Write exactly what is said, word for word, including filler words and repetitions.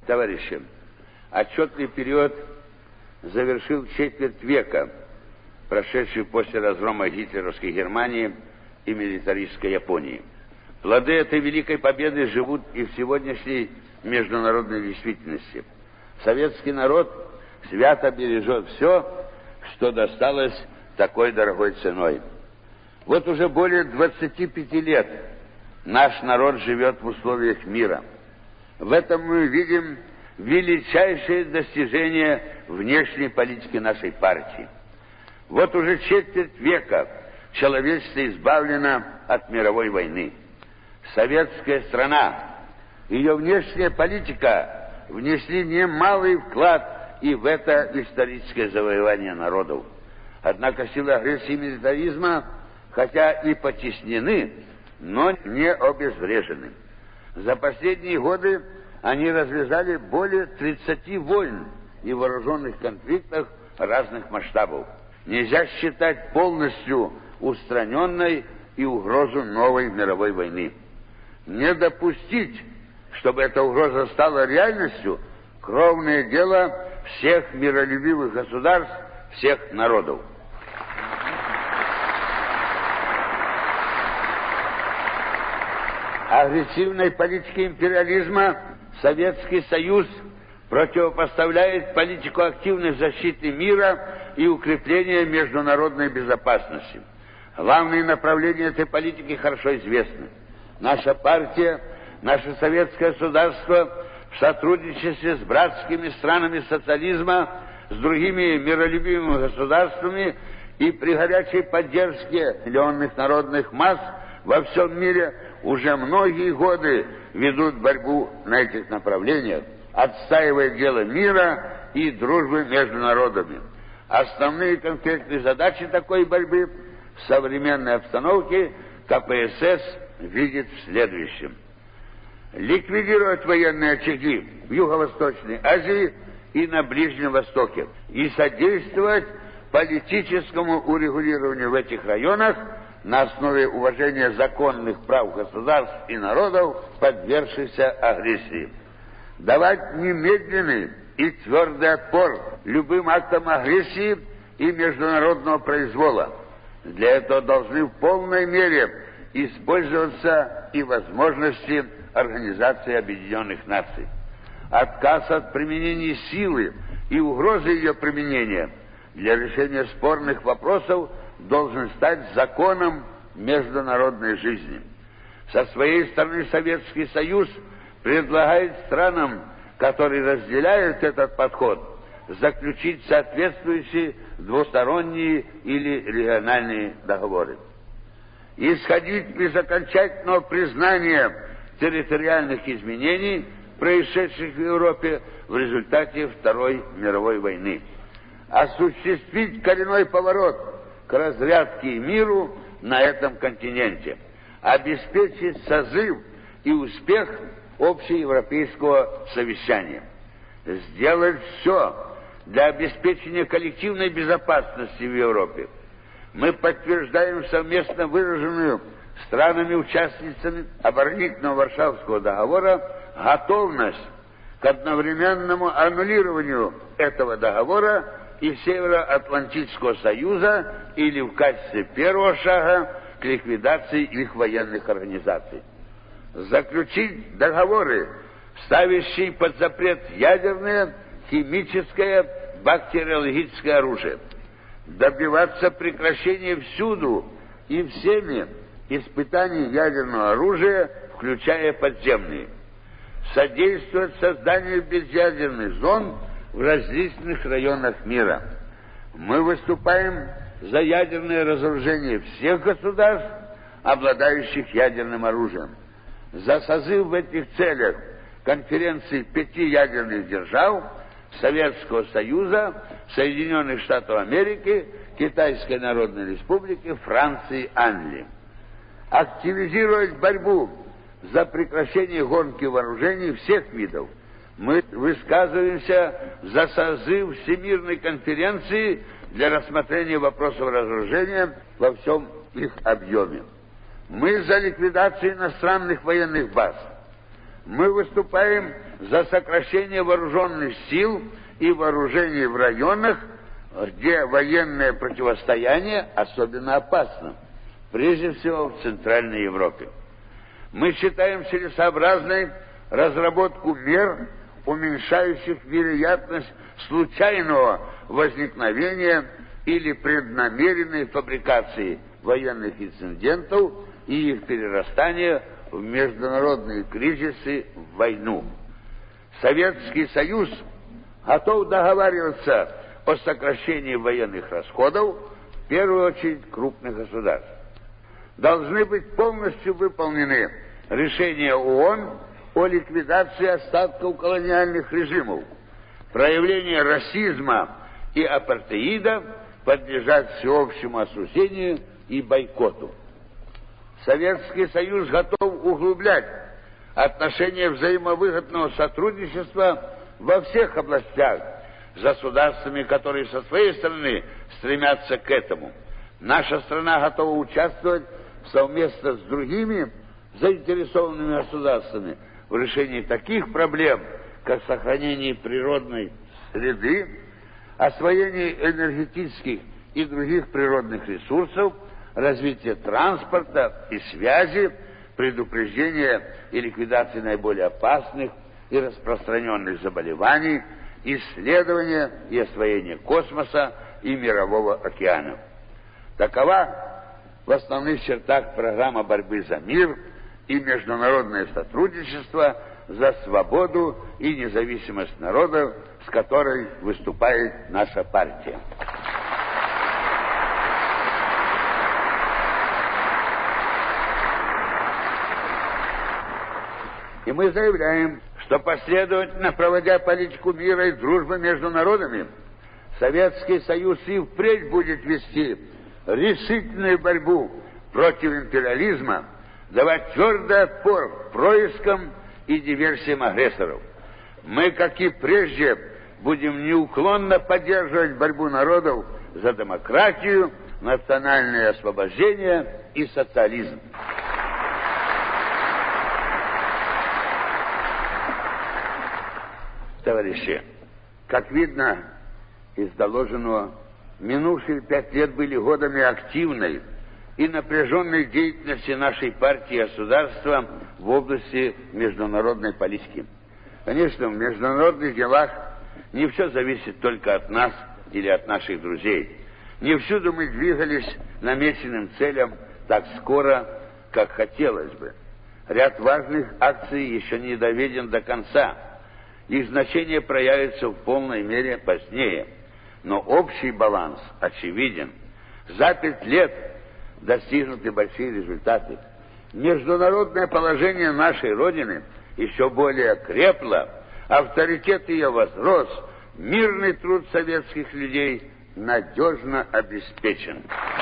Товарищи, отчетный период завершил четверть века, прошедший после разгрома гитлеровской Германии и милитаристской Японии. Плоды этой великой победы живут и в сегодняшней международной действительности. Советский народ свято бережет все, что досталось такой дорогой ценой. Вот уже более двадцати пяти лет наш народ живет в условиях мира. В этом мы видим величайшее достижение внешней политики нашей партии. Вот уже четверть века человечество избавлено от мировой войны. Советская страна, ее внешняя политика внесли немалый вклад и в это историческое завоевание народов. Однако силы агрессии и милитаризма, хотя и потеснены, но не обезврежены. За последние годы они развязали более тридцати войн и вооруженных конфликтов разных масштабов. Нельзя считать полностью устраненной и угрозу новой мировой войны. Не допустить, чтобы эта угроза стала реальностью, кровное дело всех миролюбивых государств, всех народов. Агрессивной политике империализма Советский Союз противопоставляет политику активной защиты мира и укрепления международной безопасности. Главные направления этой политики хорошо известны. Наша партия, наше советское государство в сотрудничестве с братскими странами социализма, с другими миролюбивыми государствами и при горячей поддержке миллионных народных масс во всем мире уже многие годы ведут борьбу на этих направлениях, отстаивая дело мира и дружбы между народами. Основные конкретные задачи такой борьбы в современной обстановке ка пэ эс эс видит в следующем. Ликвидировать военные очаги в Юго-Восточной Азии и на Ближнем Востоке и содействовать политическому урегулированию в этих районах на основе уважения законных прав государств и народов, подвергшихся агрессии. Давать немедленный и твердый отпор любым актам агрессии и международного произвола. Для этого должны в полной мере использоваться и возможности Организации Объединенных Наций. Отказ от применения силы и угрозы ее применения для решения спорных вопросов должен стать законом международной жизни. Со своей стороны Советский Союз предлагает странам, которые разделяют этот подход, заключить соответствующие двусторонние или региональные договоры. Исходить из окончательного признания территориальных изменений, происшедших в Европе в результате Второй мировой войны. Осуществить коренной поворот к разрядке и миру на этом континенте. Обеспечить созыв и успех общеевропейского совещания. Сделать все для обеспечения коллективной безопасности в Европе. Мы подтверждаем совместно выраженную странами-участницами оборонительного Варшавского договора готовность к одновременному аннулированию этого договора и Североатлантического союза или в качестве первого шага к ликвидации их военных организаций. Заключить договоры, ставящие под запрет ядерное, химическое, бактериологическое оружие. Добиваться прекращения всюду и всеми испытаний ядерного оружия, включая подземные. Содействовать созданию безъядерных зон в различных районах мира. Мы выступаем за ядерное разоружение всех государств, обладающих ядерным оружием. За созыв в этих целях конференции пяти ядерных держав Советского Союза, Соединенных Штатов Америки, Китайской Народной Республики, Франции, Англии. Активизировать борьбу за прекращение гонки вооружений всех видов. Мы высказываемся за созыв Всемирной конференции для рассмотрения вопросов разоружения во всем их объеме. Мы за ликвидацию иностранных военных баз. Мы выступаем за сокращение вооруженных сил и вооружений в районах, где военное противостояние особенно опасно, прежде всего в Центральной Европе. Мы считаем целесообразной разработку мер, уменьшающих вероятность случайного возникновения или преднамеренной фабрикации военных инцидентов и их перерастания в международные кризисы, в войну. Советский Союз готов договариваться о сокращении военных расходов, в первую очередь крупных государств. Должны быть полностью выполнены решения ООН о ликвидации остатков колониальных режимов. Проявление расизма и апартеида подлежат всеобщему осуждению и бойкоту. Советский Союз готов углублять отношения взаимовыгодного сотрудничества во всех областях с государствами, которые со своей стороны стремятся к этому. Наша страна готова участвовать совместно с другими заинтересованными государствами в решении таких проблем, как сохранение природной среды, освоение энергетических и других природных ресурсов, развитие транспорта и связи, предупреждение и ликвидация наиболее опасных и распространенных заболеваний, исследование и освоение космоса и мирового океана. Такова в основных чертах программа борьбы за мир и международное сотрудничество за свободу и независимость народов, с которой выступает наша партия. И мы заявляем, что последовательно проводя политику мира и дружбы между народами, Советский Союз и впредь будет вести решительную борьбу против империализма, давать твердый отпор проискам и диверсиям агрессоров. Мы, как и прежде, будем неуклонно поддерживать борьбу народов за демократию, национальное освобождение и социализм. Товарищи, как видно из доложенного, минувшие пять лет были годами активной и напряженной деятельности нашей партии и государства в области международной политики. Конечно, в международных делах не все зависит только от нас или от наших друзей. Не всюду мы двигались намеченным целям так скоро, как хотелось бы. Ряд важных акций еще не доведен до конца. Их значение проявится в полной мере позднее. Но общий баланс очевиден. За пять лет достигнуты большие результаты. Международное положение нашей Родины еще более крепло, авторитет ее возрос, мирный труд советских людей надежно обеспечен.